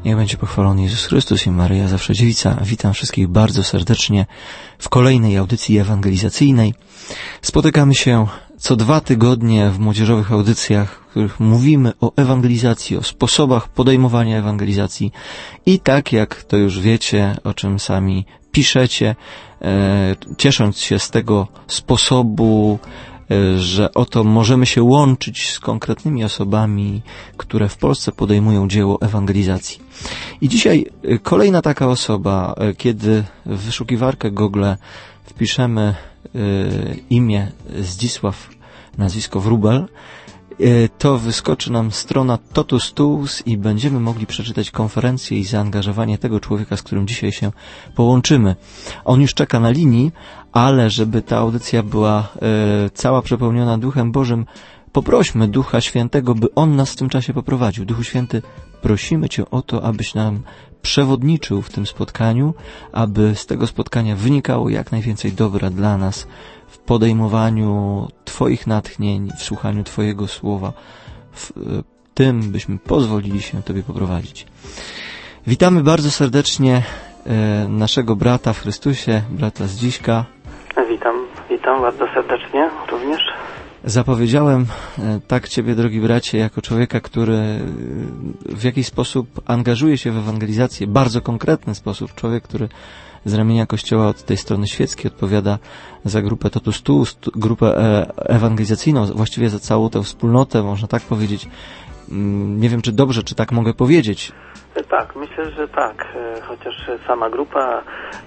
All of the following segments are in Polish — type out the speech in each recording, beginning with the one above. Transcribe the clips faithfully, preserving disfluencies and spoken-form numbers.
Niech będzie pochwalony Jezus Chrystus i Maryja Zawsze Dziewica. Witam wszystkich bardzo serdecznie w kolejnej audycji ewangelizacyjnej. Spotykamy się co dwa tygodnie w młodzieżowych audycjach, w których mówimy o ewangelizacji, o sposobach podejmowania ewangelizacji i tak jak to już wiecie, o czym sami piszecie, e, ciesząc się z tego sposobu, że oto możemy się łączyć z konkretnymi osobami, które w Polsce podejmują dzieło ewangelizacji. I dzisiaj kolejna taka osoba, kiedy w wyszukiwarkę Google wpiszemy imię Zdzisław, nazwisko Wróbel, to wyskoczy nam strona Totus Tuus i będziemy mogli przeczytać konferencję i zaangażowanie tego człowieka, z którym dzisiaj się połączymy. On już czeka na linii, ale żeby ta audycja była e, cała przepełniona Duchem Bożym, poprośmy Ducha Świętego, by On nas w tym czasie poprowadził. Duchu Święty, prosimy Cię o to, abyś nam przewodniczył w tym spotkaniu, aby z tego spotkania wynikało jak najwięcej dobra dla nas w podejmowaniu Twoich natchnień, w słuchaniu Twojego słowa, w tym byśmy pozwolili się Tobie poprowadzić. Witamy bardzo serdecznie e, naszego brata w Chrystusie, brata Zdziśka. Witam, witam bardzo serdecznie również. Zapowiedziałem e, tak Ciebie, drogi bracie, jako człowieka, który e, w jakiś sposób angażuje się w ewangelizację, bardzo konkretny sposób, człowiek, który z ramienia Kościoła od tej strony świeckiej odpowiada za grupę Totus Tuus, grupę ewangelizacyjną, właściwie za całą tę wspólnotę, można tak powiedzieć. Nie wiem, czy dobrze, czy tak mogę powiedzieć. Tak, myślę, że tak, chociaż sama grupa,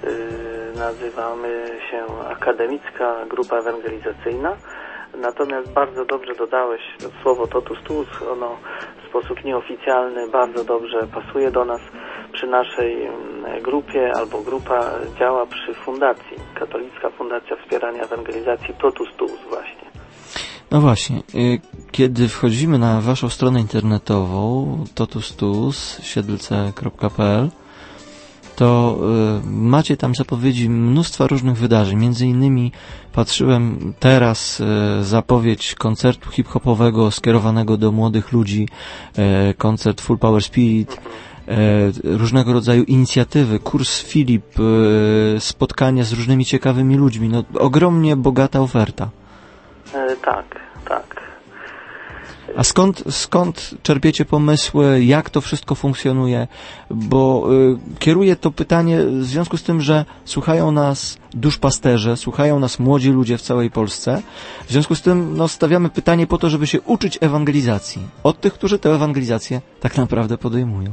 nazywamy się Akademicka Grupa Ewangelizacyjna, natomiast bardzo dobrze dodałeś słowo Totus Tuus, ono w sposób nieoficjalny bardzo dobrze pasuje do nas. Przy naszej grupie, albo grupa działa przy fundacji, Katolicka Fundacja Wspierania Ewangelizacji Totus Tuus właśnie. No właśnie, kiedy wchodzimy na waszą stronę internetową totus tuus siedlce kropka p l, to macie tam zapowiedzi mnóstwa różnych wydarzeń. Między innymi patrzyłem teraz zapowiedź koncertu hip-hopowego skierowanego do młodych ludzi, koncert Full Power Spirit, różnego rodzaju inicjatywy, kurs Filip, spotkania z różnymi ciekawymi ludźmi. No, ogromnie bogata oferta. E, tak, tak. A skąd, skąd czerpiecie pomysły, jak to wszystko funkcjonuje? Bo y, kieruję to pytanie w związku z tym, że słuchają nas duszpasterze, słuchają nas młodzi ludzie w całej Polsce. W związku z tym no, stawiamy pytanie po to, żeby się uczyć ewangelizacji. Od tych, którzy tę ewangelizację tak naprawdę podejmują.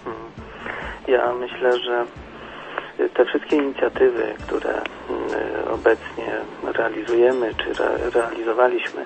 Ja myślę, że te wszystkie inicjatywy, które obecnie realizujemy, czy re realizowaliśmy,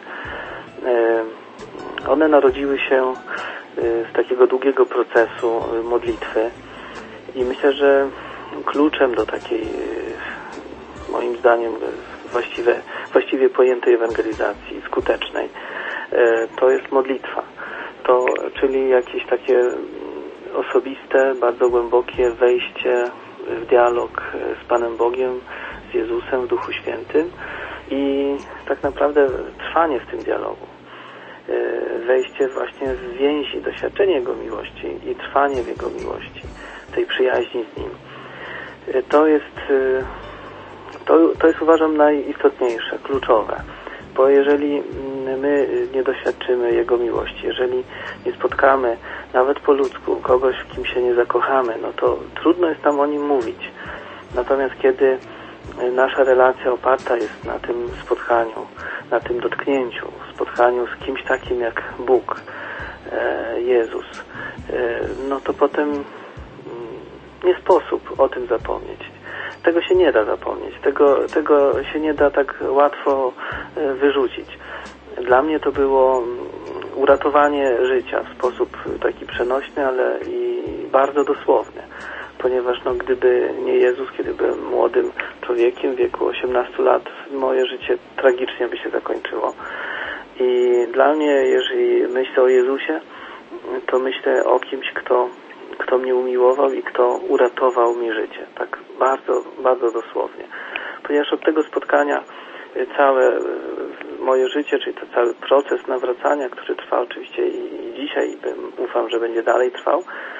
one narodziły się z takiego długiego procesu modlitwy i myślę, że kluczem do takiej, moim zdaniem, właściwie, właściwie pojętej ewangelizacji, skutecznej, to jest modlitwa. To, czyli jakieś takie osobiste, bardzo głębokie wejście w dialog z Panem Bogiem, z Jezusem w Duchu Świętym i tak naprawdę trwanie w tym dialogu. Wejście właśnie w więzi, doświadczenie Jego miłości i trwanie w Jego miłości, tej przyjaźni z Nim. To jest, to, to jest uważam najistotniejsze, kluczowe. Bo jeżeli my nie doświadczymy Jego miłości, jeżeli nie spotkamy nawet po ludzku kogoś, w kim się nie zakochamy, no to trudno jest nam o Nim mówić. Natomiast kiedy nasza relacja oparta jest na tym spotkaniu, na tym dotknięciu, spotkaniu z kimś takim jak Bóg, Jezus, no to potem nie sposób o tym zapomnieć. Tego się nie da zapomnieć, tego, tego się nie da tak łatwo wyrzucić. Dla mnie to było uratowanie życia w sposób taki przenośny, ale i bardzo dosłowny. Ponieważ no, gdyby nie Jezus, kiedy byłem młodym człowiekiem w wieku osiemnastu lat, moje życie tragicznie by się zakończyło. I dla mnie, jeżeli myślę o Jezusie, to myślę o kimś, kto, kto mnie umiłował i kto uratował mi życie. Tak bardzo, bardzo dosłownie. Ponieważ od tego spotkania całe moje życie, czyli to cały proces nawracania, który trwa oczywiście i dzisiaj, i ufam, że będzie dalej trwał,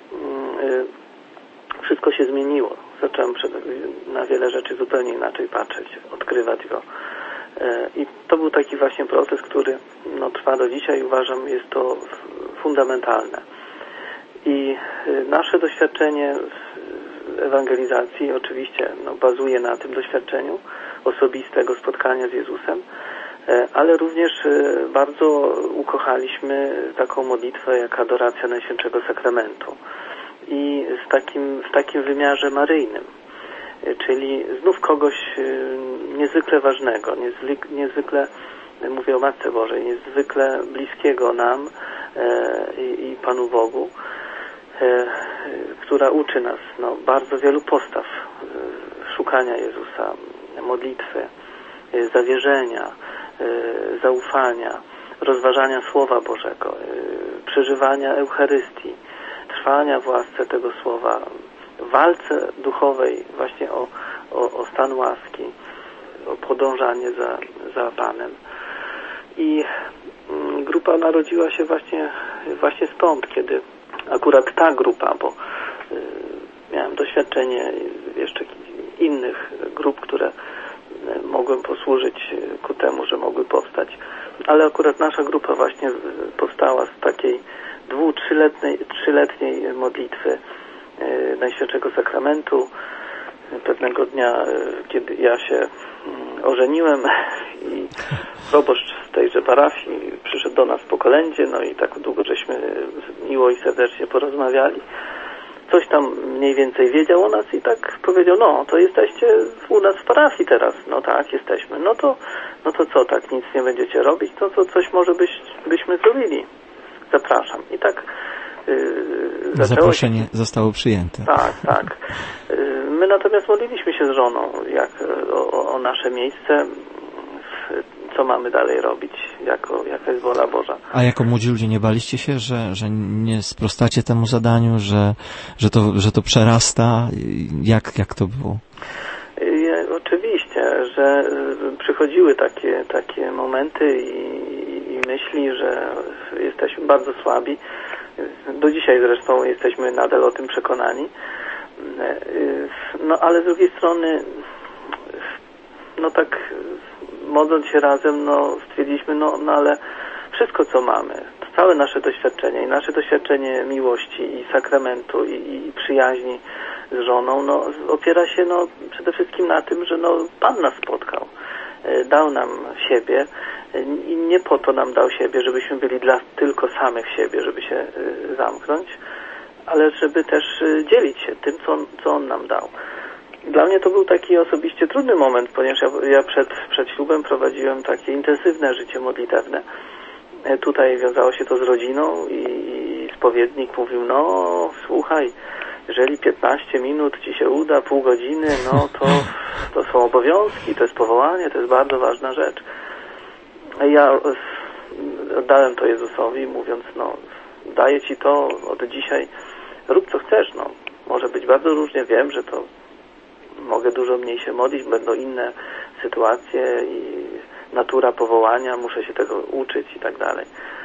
wszystko się zmieniło. Zacząłem na wiele rzeczy zupełnie inaczej patrzeć, odkrywać go. I to był taki właśnie proces, który no, trwa do dzisiaj. Uważam, jest to fundamentalne. I nasze doświadczenie w ewangelizacji oczywiście no, bazuje na tym doświadczeniu osobistego spotkania z Jezusem, ale również bardzo ukochaliśmy taką modlitwę jak adoracja Najświętszego Sakramentu. I w takim, w takim wymiarze maryjnym, czyli znów kogoś niezwykle ważnego, niezwykle, niezwykle mówię o Matce Bożej, niezwykle bliskiego nam i, i Panu Bogu, która uczy nas no, bardzo wielu postaw szukania Jezusa, modlitwy, zawierzenia, zaufania, rozważania Słowa Bożego, przeżywania Eucharystii, trwania w łasce tego Słowa, w walce duchowej właśnie o, o, o stan łaski, o podążanie za, za Panem. I grupa narodziła się właśnie, właśnie stąd, kiedy akurat ta grupa, bo y, miałem doświadczenie jeszcze innych grup, które mogłem posłużyć ku temu, że mogły powstać, ale akurat nasza grupa właśnie powstała z takiej dwu, trzyletniej, trzyletniej modlitwy y, Najświętszego Sakramentu. Pewnego dnia, y, kiedy ja się y, ożeniłem i proboszcz z tejże parafii przyszedł do nas po kolędzie, no i tak długo żeśmy miło i serdecznie porozmawiali. Coś tam mniej więcej wiedział o nas i tak powiedział, no to jesteście u nas w parafii teraz. No tak, jesteśmy. No to, no to co, tak nic nie będziecie robić? No to coś może byś, byśmy zrobili. Zapraszam. I tak yy, zaproszenie się... zostało przyjęte. Tak, tak. Yy, my natomiast modliliśmy się z żoną jak, o, o nasze miejsce, co mamy dalej robić, jako, jaka jest wola Boża. A jako młodzi ludzie nie baliście się, że, że nie sprostacie temu zadaniu, że, że, to, że to przerasta? Jak, jak to było? I, oczywiście, że przychodziły takie, takie momenty i, i myśli, że jesteśmy bardzo słabi. Do dzisiaj zresztą jesteśmy nadal o tym przekonani. No ale z drugiej strony no tak modląc się razem, no stwierdziliśmy, no, no ale wszystko co mamy, całe nasze doświadczenie i nasze doświadczenie miłości i sakramentu i, i przyjaźni z żoną, no opiera się no przede wszystkim na tym, że no Pan nas spotkał, dał nam siebie i nie po to nam dał siebie, żebyśmy byli dla tylko samych siebie, żeby się zamknąć, ale żeby też dzielić się tym, co on, co on nam dał. Dla mnie to był taki osobiście trudny moment, ponieważ ja, ja przed, przed ślubem prowadziłem takie intensywne życie modlitewne. Tutaj wiązało się to z rodziną i, i spowiednik mówił, no słuchaj, jeżeli piętnaście minut ci się uda, pół godziny, no to, to są obowiązki, to jest powołanie, to jest bardzo ważna rzecz. Ja oddałem to Jezusowi, mówiąc, no daję ci to od dzisiaj, rób co chcesz, no może być bardzo różnie, wiem, że to mogę dużo mniej się modlić, będą inne sytuacje i natura powołania, muszę się tego uczyć i tak dalej.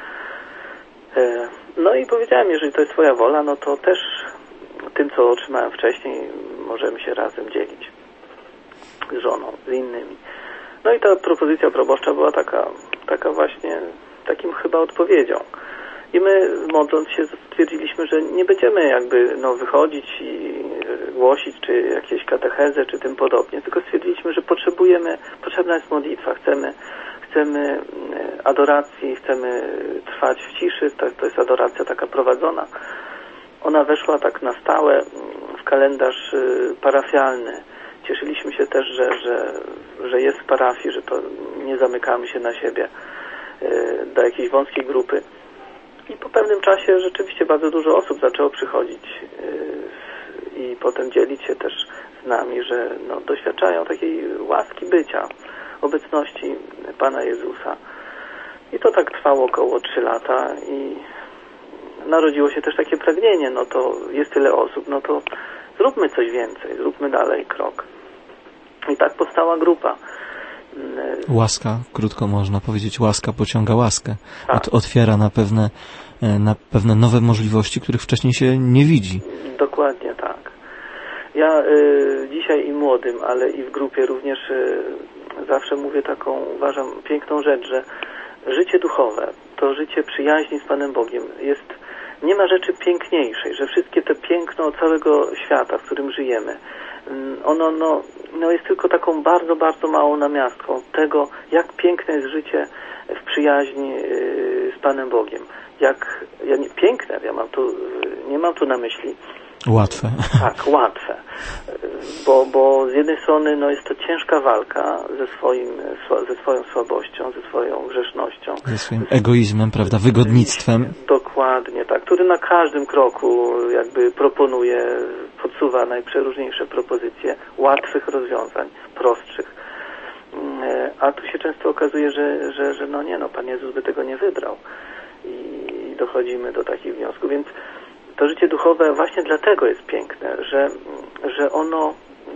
No i powiedziałem, jeżeli to jest twoja wola, no to też tym, co otrzymałem wcześniej, możemy się razem dzielić z żoną, z innymi. No i ta propozycja proboszcza była taka, taka właśnie takim chyba odpowiedzią. I my, modląc się, stwierdziliśmy, że nie będziemy jakby no, wychodzić i głosić, czy jakieś katechezę, czy tym podobnie, tylko stwierdziliśmy, że potrzebujemy, potrzebna jest modlitwa, chcemy, chcemy adoracji, chcemy trwać w ciszy, to, to jest adoracja taka prowadzona. Ona weszła tak na stałe w kalendarz parafialny. Cieszyliśmy się też, że, że, że jest w parafii, że to nie zamykamy się na siebie do jakiejś wąskiej grupy. I po pewnym czasie rzeczywiście bardzo dużo osób zaczęło przychodzić yy, i potem dzielić się też z nami, że no, doświadczają takiej łaski bycia, obecności Pana Jezusa. I to tak trwało około trzy lata i narodziło się też takie pragnienie, no to jest tyle osób, no to zróbmy coś więcej, zróbmy dalej krok. I tak powstała grupa. Łaska, krótko można powiedzieć, łaska pociąga łaskę. Ot, otwiera na pewne, na pewne nowe możliwości, których wcześniej się nie widzi. Dokładnie tak. Ja y, dzisiaj i młodym, ale i w grupie również y, zawsze mówię taką, uważam, piękną rzecz, że życie duchowe, to życie przyjaźni z Panem Bogiem jest, nie ma rzeczy piękniejszej, że wszystkie te piękno całego świata, w którym żyjemy, ono no, no jest tylko taką bardzo, bardzo małą namiastką tego, jak piękne jest życie w przyjaźni z Panem Bogiem. Jak, ja nie, piękne, ja mam tu, nie mam tu na myśli łatwe. Tak, łatwe. Bo, bo z jednej strony no, jest to ciężka walka ze, swoim, ze swoją słabością, ze swoją grzesznością. Ze swoim egoizmem, prawda, wygodnictwem. Dokładnie tak, który na każdym kroku jakby proponuje, podsuwa najprzeróżniejsze propozycje łatwych rozwiązań, prostszych. A tu się często okazuje, że, że, że no nie, no Pan Jezus by tego nie wybrał. I dochodzimy do takich wniosków, więc to życie duchowe właśnie dlatego jest piękne, że, że ono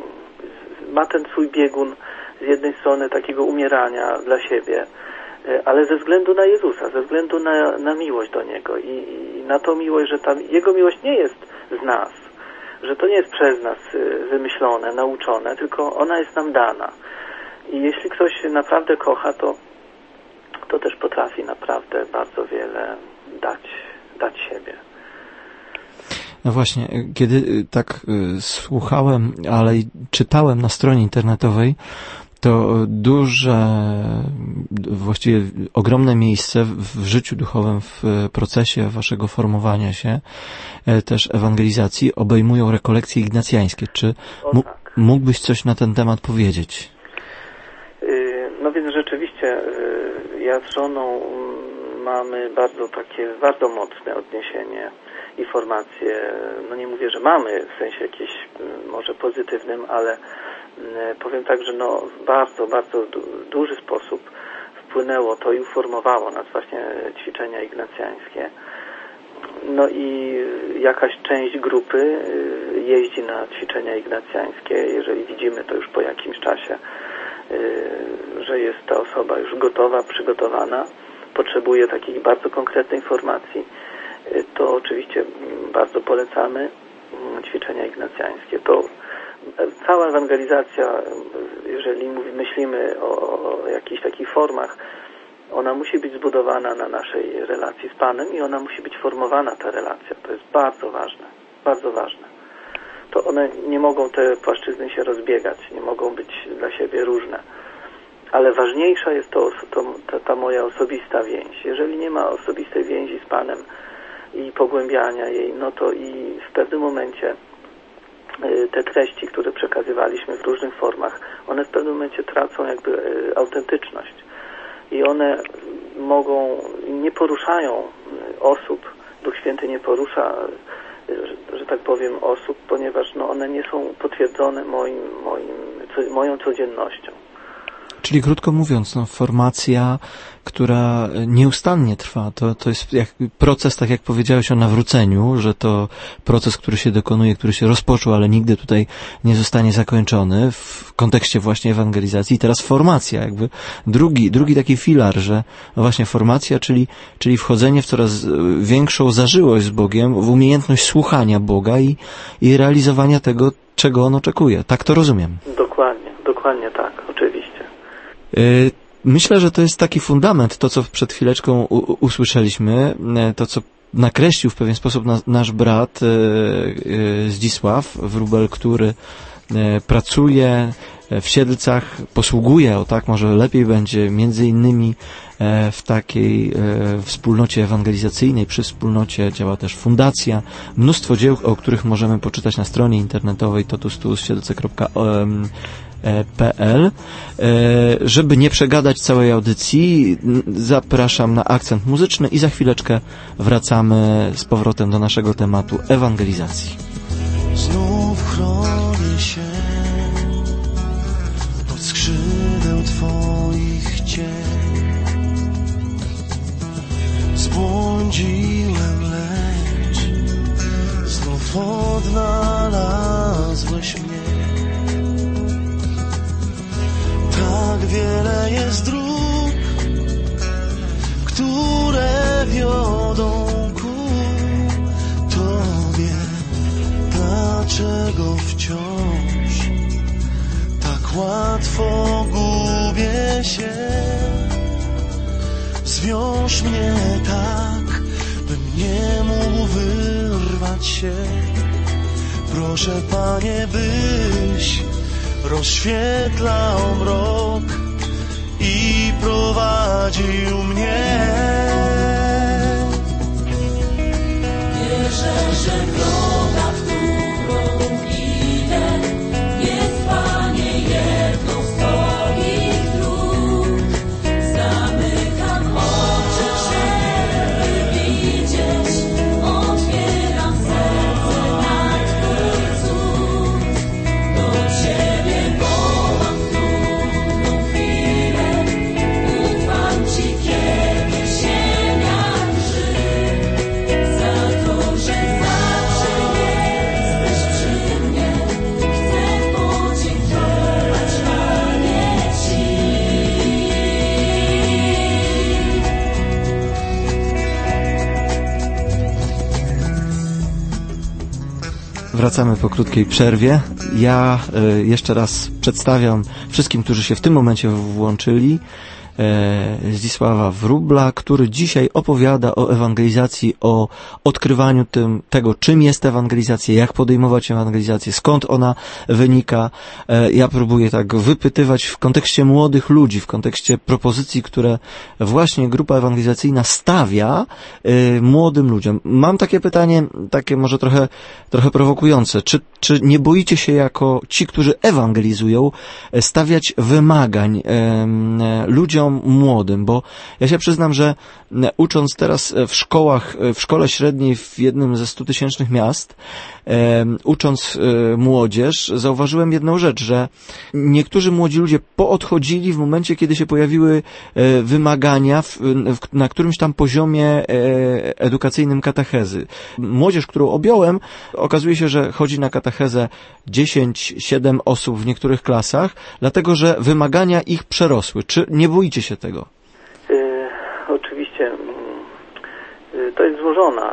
ma ten swój biegun z jednej strony takiego umierania dla siebie, ale ze względu na Jezusa, ze względu na, na miłość do Niego i, i na tą miłość, że ta, Jego miłość nie jest z nas, że to nie jest przez nas wymyślone, nauczone, tylko ona jest nam dana. I jeśli ktoś naprawdę kocha, to, to też potrafi naprawdę bardzo wiele dać, dać siebie. No właśnie, kiedy tak słuchałem, ale i czytałem na stronie internetowej, to duże, właściwie ogromne miejsce w życiu duchowym, w procesie waszego formowania się, też ewangelizacji, obejmują rekolekcje ignacjańskie. Czy mógłbyś coś na ten temat powiedzieć? No więc rzeczywiście ja z żoną mamy bardzo takie, bardzo mocne odniesienie i formacje, no nie mówię, że mamy w sensie jakimś może pozytywnym, ale powiem tak, że no w bardzo, bardzo du- duży sposób wpłynęło to i uformowało nas właśnie ćwiczenia ignacjańskie. No i jakaś część grupy jeździ na ćwiczenia ignacjańskie, jeżeli widzimy to już po jakimś czasie, że jest ta osoba już gotowa, przygotowana, potrzebuje takich bardzo konkretnej informacji, to oczywiście bardzo polecamy ćwiczenia ignacjańskie. To cała ewangelizacja, jeżeli myślimy o jakichś takich formach, ona musi być zbudowana na naszej relacji z Panem i ona musi być formowana, ta relacja. To jest bardzo ważne, bardzo ważne. To one nie mogą, te płaszczyzny się rozbiegać, nie mogą być dla siebie różne. Ale ważniejsza jest to, to ta, ta moja osobista więź. Jeżeli nie ma osobistej więzi z Panem i pogłębiania jej, no to i w pewnym momencie te treści, które przekazywaliśmy w różnych formach, one w pewnym momencie tracą jakby autentyczność. I one mogą, nie poruszają osób, Duch Święty nie porusza, że, że tak powiem, osób, ponieważ no, one nie są potwierdzone moim, moim, co, moją codziennością. Czyli krótko mówiąc, no, formacja, która nieustannie trwa, to, to jest jak proces, tak jak powiedziałeś o nawróceniu, że to proces, który się dokonuje, który się rozpoczął, ale nigdy tutaj nie zostanie zakończony w kontekście właśnie ewangelizacji. I teraz formacja, jakby drugi, drugi taki filar, że no właśnie formacja, czyli, czyli wchodzenie w coraz większą zażyłość z Bogiem, w umiejętność słuchania Boga i, i realizowania tego, czego On oczekuje. Tak to rozumiem. Dokładnie, dokładnie tak, oczywiście. Myślę, że to jest taki fundament, to co przed chwileczką u- usłyszeliśmy, to co nakreślił w pewien sposób na, nasz brat Zdzisław Wróbel, który pracuje w Siedlcach, posługuje, o tak może lepiej będzie, między innymi w takiej wspólnocie ewangelizacyjnej, przy wspólnocie działa też fundacja, mnóstwo dzieł, o których możemy poczytać na stronie internetowej totus tuus siedlce kropka p l. Żeby nie przegadać całej audycji, zapraszam na akcent muzyczny i za chwileczkę wracamy z powrotem do naszego tematu ewangelizacji. Znów chronię się od skrzydeł Twoich cieni. Zbłądziłem, lecz znów odnalazłeś mnie. Tak wiele jest dróg, które wiodą ku Tobie. Dlaczego wciąż tak łatwo gubię się? Zwiąż mnie tak, bym nie mógł wyrwać się. Proszę, Panie, byś rozświetlał mrok i prowadził mnie. Wierzę, że droga, którą idę, jest, Panie, jedną z Twoich dróg. Zamykam oczy, żeby widzieć, otwieram serce na Twój cud. Do Ciebie wołam w trudną chwilę, ufam Ci, kiedy ziemia drży. Za to, że zawsze jesteś przy mnie, chcę podziękować, Panie, Ci. Wracamy po krótkiej przerwie. Ja e, jeszcze raz przedstawiam wszystkim, którzy się w tym momencie włączyli, e, Zdzisława Wróbla, który dzisiaj opowiada o ewangelizacji, o odkrywaniu tym, tego, czym jest ewangelizacja, jak podejmować ewangelizację, skąd ona wynika. E, ja próbuję tak wypytywać w kontekście młodych ludzi, w kontekście propozycji, które właśnie grupa ewangelizacyjna stawia e, młodym ludziom. Mam takie pytanie, takie może trochę, trochę prowokujące. Czy, czy nie boicie się jako ci, którzy ewangelizują, e, stawiać wymagań e, e, ludziom młodym? Bo ja się przyznam, że e, ucząc teraz w szkołach, e, w szkole średniej w jednym ze stutysięcznych miast, e, ucząc e, młodzież, zauważyłem jedną rzecz, że niektórzy młodzi ludzie poodchodzili w momencie, kiedy się pojawiły e, wymagania w, w, na którymś tam poziomie e, edukacyjnym katechezy. Młodzież, którą objąłem, okazuje się, że chodzi na katechezę dziesięć, siedem osób w niektórych klasach, dlatego że wymagania ich przerosły. Czy nie boicie się tego? Y, oczywiście y, to jest złożona,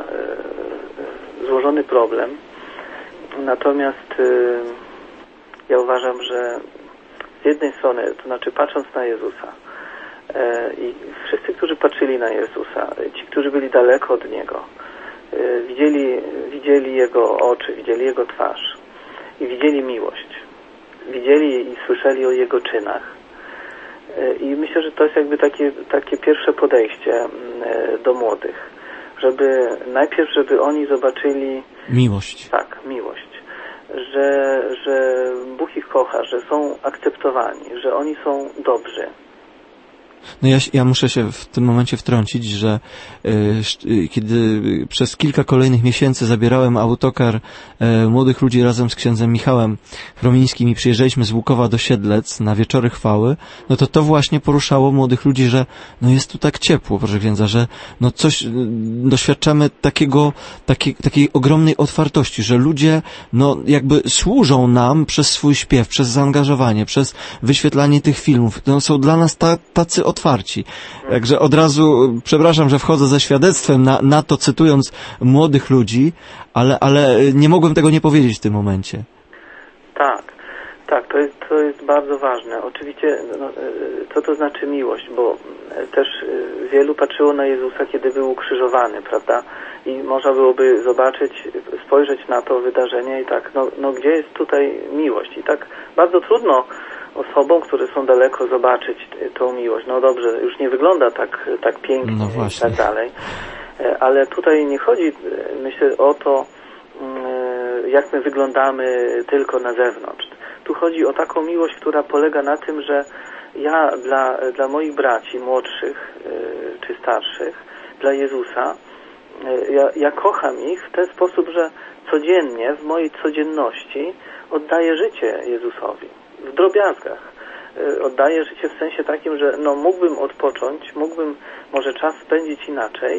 y, złożony problem. Natomiast y, ja uważam, że z jednej strony, to znaczy patrząc na Jezusa y, i wszyscy, którzy patrzyli na Jezusa, ci, którzy byli daleko od Niego, y, widzieli, widzieli Jego oczy, widzieli Jego twarz i widzieli miłość. Widzieli i słyszeli o Jego czynach. I myślę, że to jest jakby takie, takie pierwsze podejście do młodych, żeby najpierw, żeby oni zobaczyli miłość. Tak, miłość, że, że Bóg ich kocha, że są akceptowani, że oni są dobrzy. No ja, ja muszę się w tym momencie wtrącić, że y, kiedy przez kilka kolejnych miesięcy zabierałem autokar y, młodych ludzi razem z księdzem Michałem Promińskim i przyjeżdżaliśmy z Łukowa do Siedlec na Wieczory Chwały, no to to właśnie poruszało młodych ludzi, że no jest tu tak ciepło, proszę księdza, że no coś y, doświadczamy takiego, takiej, takiej ogromnej otwartości, że ludzie no jakby służą nam przez swój śpiew, przez zaangażowanie, przez wyświetlanie tych filmów. No, są dla nas ta, tacy otwarci. Także od razu, przepraszam, że wchodzę ze świadectwem na, na to, cytując młodych ludzi, ale, ale nie mogłem tego nie powiedzieć w tym momencie. Tak, tak, to jest, to jest bardzo ważne. Oczywiście, no, co to znaczy miłość, bo też wielu patrzyło na Jezusa, kiedy był ukrzyżowany, prawda? I można byłoby zobaczyć, spojrzeć na to wydarzenie i tak, no, no gdzie jest tutaj miłość? I tak bardzo trudno osobom, które są daleko, zobaczyć tą miłość. No dobrze, już nie wygląda tak, tak pięknie no i tak dalej. Ale tutaj nie chodzi, myślę, o to, jak my wyglądamy tylko na zewnątrz. Tu chodzi o taką miłość, która polega na tym, że ja dla, dla moich braci młodszych czy starszych, dla Jezusa, ja, ja kocham ich w ten sposób, że codziennie, w mojej codzienności oddaję życie Jezusowi. W drobiazgach. Oddaję życie w sensie takim, że no mógłbym odpocząć, mógłbym może czas spędzić inaczej,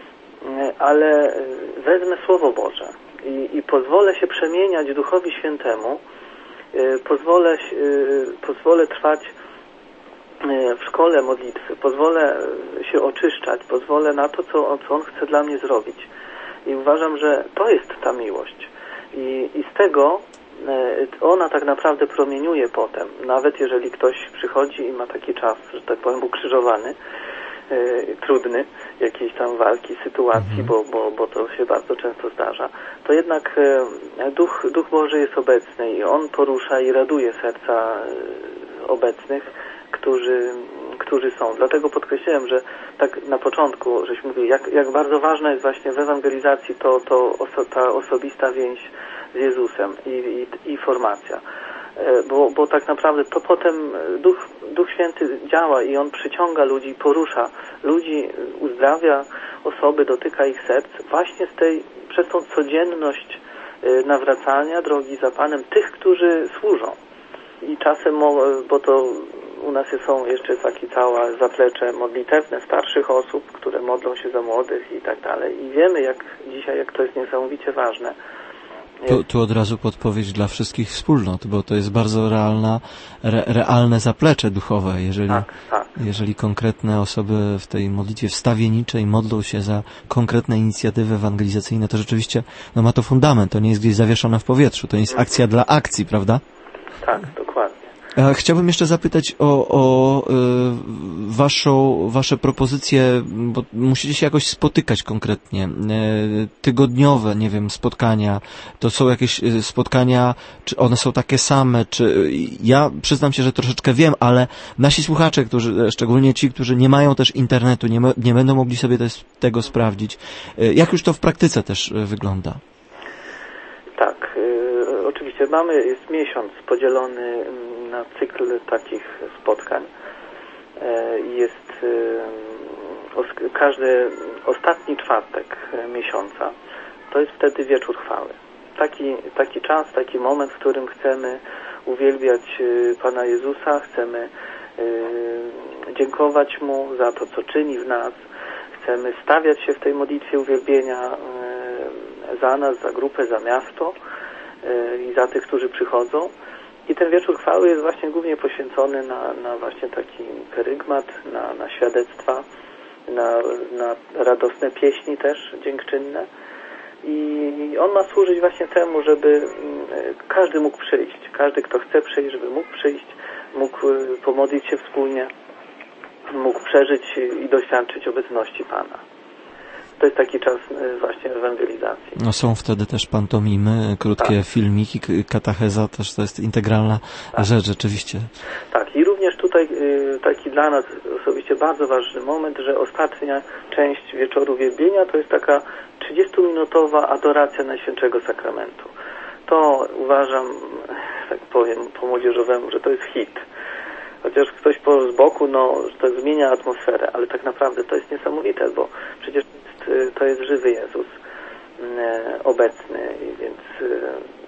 ale wezmę Słowo Boże i, i pozwolę się przemieniać Duchowi Świętemu, pozwolę, pozwolę trwać w szkole modlitwy, pozwolę się oczyszczać, pozwolę na to, co, co On chce dla mnie zrobić. I uważam, że to jest ta miłość. I, i z tego ona tak naprawdę promieniuje potem. Nawet jeżeli ktoś przychodzi i ma taki czas, że tak powiem, ukrzyżowany, yy, trudny, jakiejś tam walki, sytuacji, bo, bo, bo to się bardzo często zdarza, to jednak yy, Duch, Duch Boży jest obecny i On porusza i raduje serca yy, obecnych, którzy, którzy są. Dlatego podkreśliłem, że tak na początku, żeśmy mówili, jak, jak bardzo ważna jest właśnie w ewangelizacji to, to oso, ta osobista więź z Jezusem i, i, i formacja. Bo, bo tak naprawdę to potem Duch, Duch Święty działa i On przyciąga ludzi, porusza ludzi, uzdrawia osoby, dotyka ich serc właśnie z tej, przez tą codzienność nawracania drogi za Panem tych, którzy służą. I czasem, bo to u nas są jeszcze takie całe zaplecze modlitewne starszych osób, które modlą się za młodych i tak dalej. I wiemy jak dzisiaj, jak to jest niesamowicie ważne. Tu, tu od razu podpowiedź dla wszystkich wspólnot, bo to jest bardzo realna, re, realne zaplecze duchowe. Jeżeli, tak, tak. jeżeli konkretne osoby w tej modlitwie wstawienniczej modlą się za konkretne inicjatywy ewangelizacyjne, to rzeczywiście no, ma to fundament, to nie jest gdzieś zawieszone w powietrzu, to nie jest akcja dla akcji, prawda? Tak, dokładnie. Chciałbym jeszcze zapytać o, o y, waszą, wasze propozycje, bo musicie się jakoś spotykać konkretnie. Y, tygodniowe, nie wiem, spotkania. To są jakieś spotkania, czy one są takie same, czy ja przyznam się, że troszeczkę wiem, ale nasi słuchacze, którzy, szczególnie ci, którzy nie mają też internetu, nie, nie będą mogli sobie te, tego sprawdzić. Y, jak już to w praktyce też wygląda? Tak, y, oczywiście mamy, jest miesiąc podzielony na cykl takich spotkań. Jest każdy ostatni czwartek miesiąca, to jest wtedy wieczór chwały. Taki, taki czas, taki moment, w którym chcemy uwielbiać Pana Jezusa, chcemy dziękować Mu za to, co czyni w nas, chcemy stawiać się w tej modlitwie uwielbienia za nas, za grupę, za miasto i za tych, którzy przychodzą. I ten wieczór chwały jest właśnie głównie poświęcony na, na właśnie taki kerygmat, na, na świadectwa, na, na radosne pieśni też dziękczynne. I on ma służyć właśnie temu, żeby każdy mógł przyjść. Każdy, kto chce przyjść, żeby mógł przyjść, mógł pomodlić się wspólnie, mógł przeżyć i doświadczyć obecności Pana. To jest taki czas właśnie ewangelizacji. No są wtedy też pantomimy, krótkie tak. filmiki, katacheza, też to jest integralna tak. rzecz rzeczywiście. Tak i również tutaj taki dla nas osobiście bardzo ważny moment, że ostatnia część wieczoru wielbienia to jest taka trzydziestominutowa adoracja Najświętszego Sakramentu. To uważam, tak powiem po młodzieżowemu, że to jest hit. Chociaż ktoś po z boku, no, to zmienia atmosferę, ale tak naprawdę to jest niesamowite, bo przecież to jest żywy Jezus e, obecny, więc e,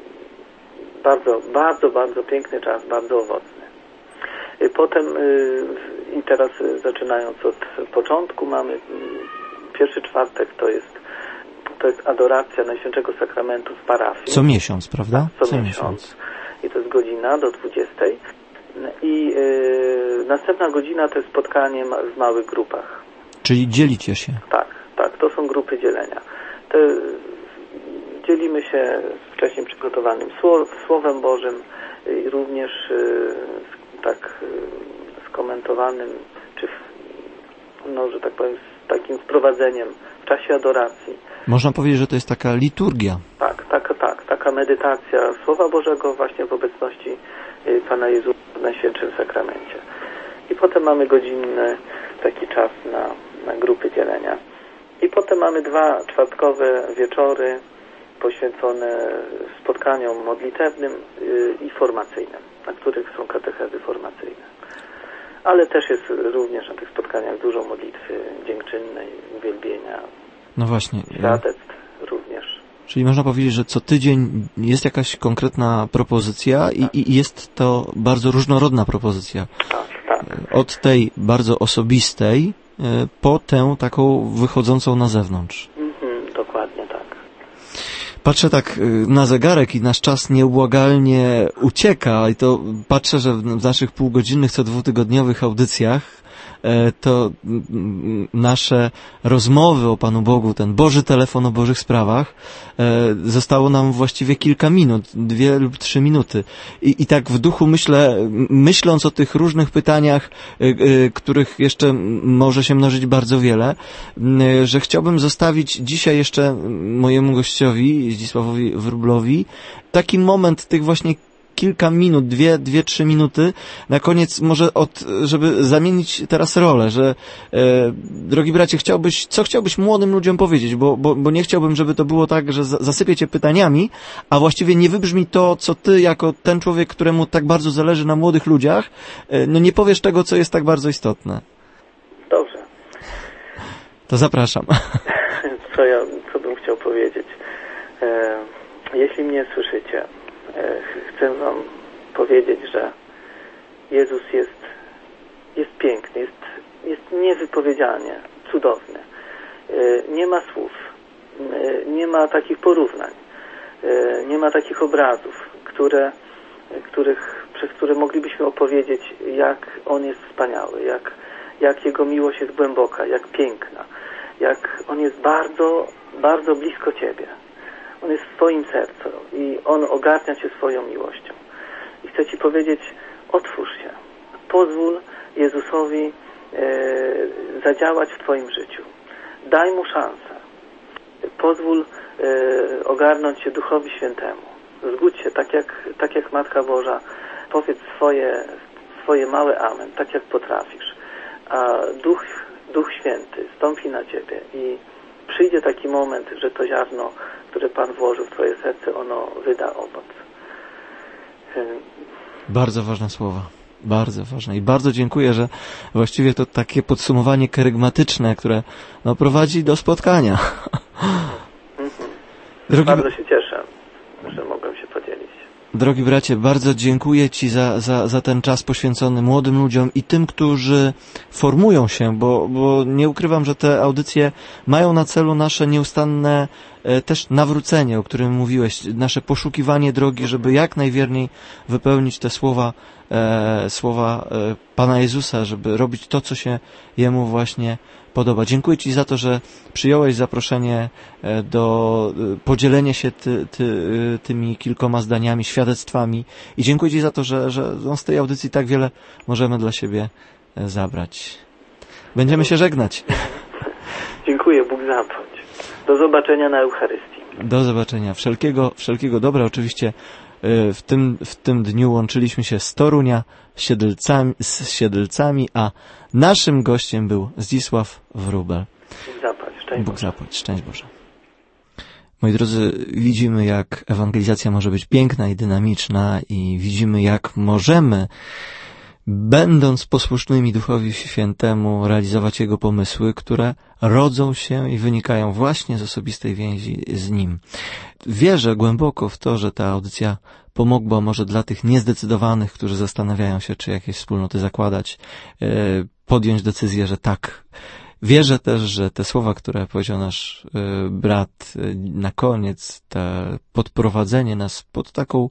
bardzo, bardzo, bardzo piękny czas, bardzo owocny. E, potem e, i teraz e, zaczynając od początku mamy e, pierwszy czwartek to jest to jest adoracja Najświętszego Sakramentu w parafii. Co miesiąc, prawda? Co, Co miesiąc. miesiąc. I to jest godzina do dwudziestej. I e, następna godzina to jest spotkanie ma, w małych grupach. Czyli dzielicie się? Tak, tak, to są grupy dzielenia. Te, dzielimy się wcześniej przygotowanym słow, Słowem Bożym i również e, tak e, skomentowanym, czy no, że tak powiem, z takim wprowadzeniem w czasie adoracji. Można powiedzieć, że to jest taka liturgia. Tak, tak, tak, taka medytacja Słowa Bożego właśnie w obecności Pana Jezusa w Najświętszym Sakramencie. I potem mamy godzinny taki czas na, na grupy dzielenia. I potem mamy dwa czwartkowe wieczory poświęcone spotkaniom modlitewnym i formacyjnym, na których są katechezy formacyjne. Ale też jest również na tych spotkaniach dużo modlitwy dziękczynnej, uwielbienia, no właśnie. świadectw również. Czyli można powiedzieć, że co tydzień jest jakaś konkretna propozycja i, i jest to bardzo różnorodna propozycja. Tak, tak. Od tej bardzo osobistej po tę taką wychodzącą na zewnątrz. Mhm, dokładnie tak. Patrzę tak na zegarek i nasz czas nieubłagalnie ucieka i to patrzę, że w naszych półgodzinnych, co dwutygodniowych audycjach to nasze rozmowy o Panu Bogu, ten Boży telefon o Bożych sprawach, zostało nam właściwie kilka minut, dwie lub trzy minuty. I, i tak w duchu myślę, myśląc o tych różnych pytaniach, których jeszcze może się mnożyć bardzo wiele, że chciałbym zostawić dzisiaj jeszcze mojemu gościowi, Zdzisławowi Wróblowi, taki moment tych właśnie kilka minut, dwie, dwie, trzy minuty, na koniec może od, żeby zamienić teraz rolę, że e, drogi bracie, chciałbyś, co chciałbyś młodym ludziom powiedzieć, bo, bo, bo nie chciałbym, żeby to było tak, że zasypię cię pytaniami, a właściwie nie wybrzmi to, co ty jako ten człowiek, któremu tak bardzo zależy na młodych ludziach, e, no nie powiesz tego, co jest tak bardzo istotne. Dobrze. To zapraszam. Co ja, co bym chciał powiedzieć? E, jeśli mnie słyszycie, chcę wam powiedzieć, że Jezus jest, jest piękny, jest, jest niewypowiedzianie cudowny. Nie ma słów, nie ma takich porównań, nie ma takich obrazów, które, których, przez które moglibyśmy opowiedzieć, jak On jest wspaniały, jak, jak Jego miłość jest głęboka, jak piękna, jak On jest bardzo, bardzo blisko Ciebie. On jest w Twoim sercu i On ogarnia Cię swoją miłością. I chcę Ci powiedzieć, otwórz się. Pozwól Jezusowi e, zadziałać w Twoim życiu. Daj Mu szansę. Pozwól e, ogarnąć się Duchowi Świętemu. Zgódź się, tak jak, tak jak Matka Boża. Powiedz swoje, swoje małe amen, tak jak potrafisz. A Duch, Duch Święty stąpi na Ciebie i przyjdzie taki moment, że to ziarno, które Pan włożył w Twoje serce, ono wyda owoc. Bardzo ważne słowa. Bardzo ważne. I bardzo dziękuję, że właściwie to takie podsumowanie kerygmatyczne, które no, prowadzi do spotkania. Mhm. Drogi... Bardzo się cieszę, że mogłem się podzielić. Drogi bracie, bardzo dziękuję Ci za, za, za ten czas poświęcony młodym ludziom i tym, którzy formują się, bo, bo nie ukrywam, że te audycje mają na celu nasze nieustanne e, też nawrócenie, o którym mówiłeś, nasze poszukiwanie drogi, żeby jak najwierniej wypełnić te słowa, e, słowa e, Pana Jezusa, żeby robić to, co się Jemu właśnie podoba. Dziękuję Ci za to, że przyjąłeś zaproszenie do podzielenia się ty, ty, tymi kilkoma zdaniami, świadectwami i dziękuję Ci za to, że, że z tej audycji tak wiele możemy dla siebie zabrać. Będziemy się żegnać. Dziękuję, Bóg zapłać. Do zobaczenia na Eucharystii. Do zobaczenia. Wszelkiego, wszelkiego dobra. Oczywiście w tym, w tym dniu łączyliśmy się z Torunia z Siedlcami, z Siedlcami, a naszym gościem był Zdzisław Wróbel. Bóg zapłać. Szczęść Bóg zapłać. Szczęść Boże. Moi drodzy, widzimy, jak ewangelizacja może być piękna i dynamiczna i widzimy, jak możemy, będąc posłusznymi Duchowi Świętemu, realizować Jego pomysły, które rodzą się i wynikają właśnie z osobistej więzi z Nim. Wierzę głęboko w to, że ta audycja pomogła może dla tych niezdecydowanych, którzy zastanawiają się, czy jakieś wspólnoty zakładać, podjąć decyzję, że tak. Wierzę też, że te słowa, które powiedział nasz brat na koniec, to podprowadzenie nas pod taką,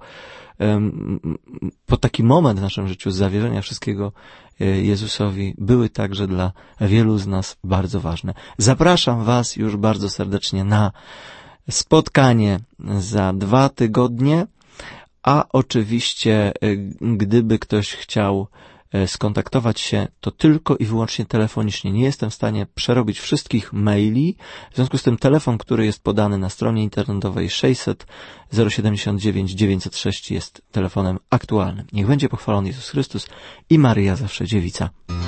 pod taki moment w naszym życiu zawierzenia wszystkiego Jezusowi, były także dla wielu z nas bardzo ważne. Zapraszam Was już bardzo serdecznie na spotkanie za dwa tygodnie, a oczywiście gdyby ktoś chciał skontaktować się, to tylko i wyłącznie telefonicznie. Nie jestem w stanie przerobić wszystkich maili, w związku z tym telefon, który jest podany na stronie internetowej sześćset zero siedemdziesiąt dziewięć dziewięćset sześć jest telefonem aktualnym. Niech będzie pochwalony Jezus Chrystus i Maryja zawsze dziewica.